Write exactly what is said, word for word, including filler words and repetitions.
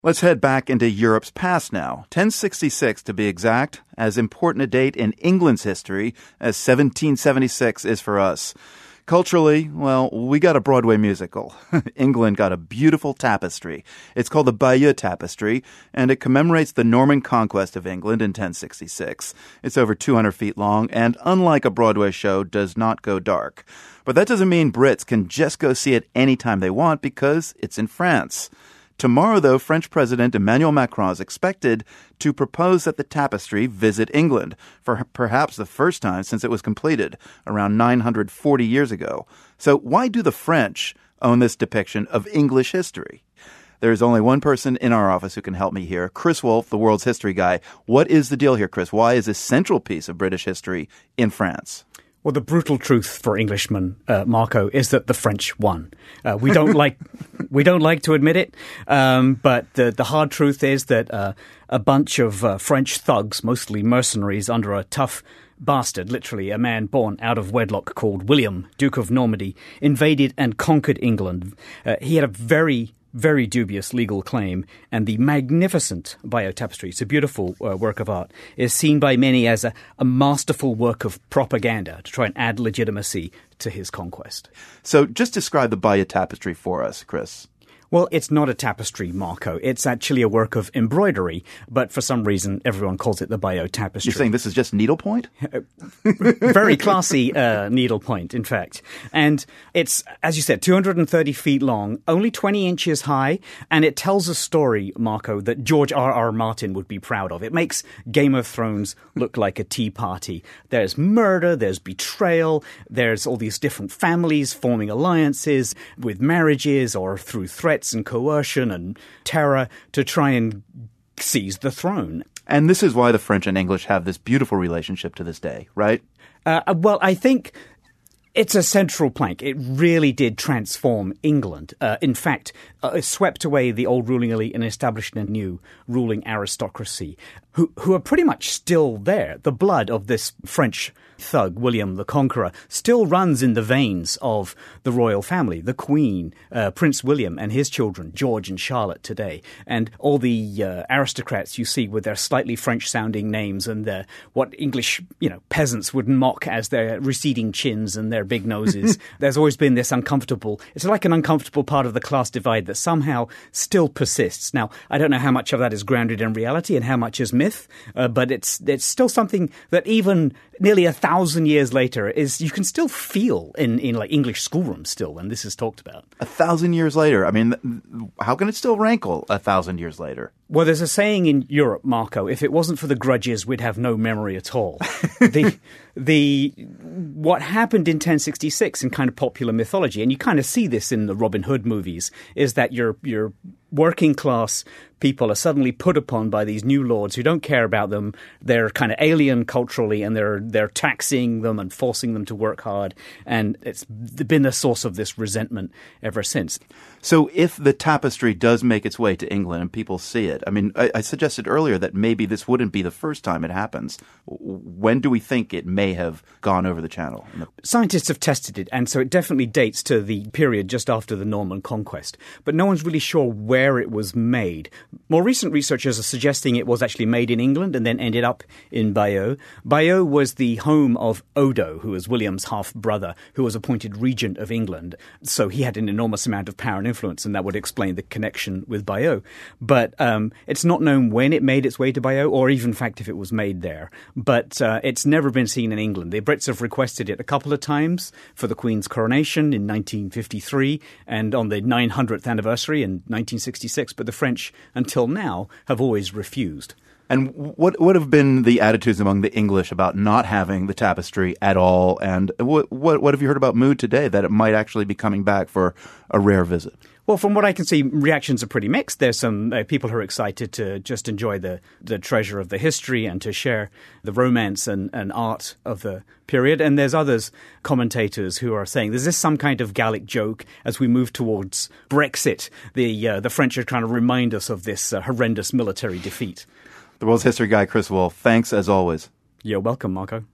Let's head back into Europe's past now. ten sixty-six, to be exact, as important a date in England's history as seventeen seventy-six is for us. Culturally, well, we got a Broadway musical. England got a beautiful tapestry. It's called the Bayeux Tapestry, and it commemorates the Norman conquest of England in ten sixty-six. It's over two hundred feet long, and unlike a Broadway show, does not go dark. But that doesn't mean Brits can just go see it anytime they want, because it's in France. Tomorrow, though, French President Emmanuel Macron is expected to propose that the tapestry visit England for perhaps the first time since it was completed around nine hundred forty years ago. So why do the French own this depiction of English history? There is only one person in our office who can help me here, Chris Wolfe, the world's history guy. What is the deal here, Chris? Why is this central piece of British history in France? Well, the brutal truth for Englishmen, uh, Marco, is that the French won. Uh, we don't like we don't like to admit it, um, but the, the hard truth is that uh, a bunch of uh, French thugs, mostly mercenaries, under a tough bastard, literally a man born out of wedlock called William, Duke of Normandy, invaded and conquered England. Uh, he had a very very dubious legal claim, and the magnificent Bayeux Tapestry, it's a beautiful uh, work of art, is seen by many as a, a masterful work of propaganda to try and add legitimacy to his conquest. So just describe the Bayeux Tapestry for us, Chris. Well, it's not a tapestry, Marco. It's actually a work of embroidery, but for some reason everyone calls it the Bayeux Tapestry. You're saying this is just needlepoint? Very classy uh, needlepoint, in fact. And it's, as you said, two hundred thirty feet long, only twenty inches high, and it tells a story, Marco, that George R. R. Martin would be proud of. It makes Game of Thrones look like a tea party. There's murder, there's betrayal, there's all these different families forming alliances with marriages or through threats and coercion and terror to try and seize the throne. And this is why the French and English have this beautiful relationship to this day, right? Uh, well, I think it's a central plank. It really did transform England. Uh, in fact, uh, it swept away the old ruling elite and established a new ruling aristocracy who, who are pretty much still there. The blood of this French thug, William the Conqueror, still runs in the veins of the royal family, the Queen, uh, Prince William and his children, George and Charlotte today, and all the uh, aristocrats you see with their slightly French-sounding names and their, what English, you know, peasants would mock as their receding chins and their big noses. There's always been this uncomfortable, it's like an uncomfortable part of the class divide that somehow still persists. Now, I don't know how much of that is grounded in reality and how much is myth, uh, but it's it's still something that even nearly a thousand years later is you can still feel in, in like English schoolrooms still when this is talked about. A thousand years later. I mean, how can it still rankle a thousand years later? Well, there's a saying in Europe, Marco, if it wasn't for the grudges, we'd have no memory at all. the the what happened in ten sixty-six in kind of popular mythology, and you kind of see this in the Robin Hood movies, is that your your working class people are suddenly put upon by these new lords who don't care about them. They're kind of alien culturally, and they're they're taxing them and forcing them to work hard. And it's been the source of this resentment ever since. So if the tapestry does make its way to England and people see it, I mean, I, I suggested earlier that maybe this wouldn't be the first time it happens. When do we think it may have gone over the channel? Scientists have tested it, and so it definitely dates to the period just after the Norman conquest. But no one's really sure where it was made. More recent researchers are suggesting it was actually made in England and then ended up in Bayeux. Bayeux was the home of Odo, who was William's half-brother, who was appointed regent of England. So he had an enormous amount of power and influence, and that would explain the connection with Bayeux. But um, it's not known when it made its way to Bayeux, or even, in fact, if it was made there. But uh, it's never been seen in England. The Brits have requested it a couple of times for the Queen's coronation in nineteen fifty-three and on the nine hundredth anniversary in nineteen sixty-six, but the French, until now, have always refused. And what what have been the attitudes among the English about not having the tapestry at all? And what what, what have you heard about mood today that it might actually be coming back for a rare visit? Well, from what I can see, reactions are pretty mixed. There's some uh, people who are excited to just enjoy the, the treasure of the history and to share the romance and, and art of the period. And there's others, commentators, who are saying, is this some kind of Gallic joke as we move towards Brexit? The, uh, the French are trying to remind us of this uh, horrendous military defeat. The world's history guy, Chris Wolfe, thanks as always. You're welcome, Marco.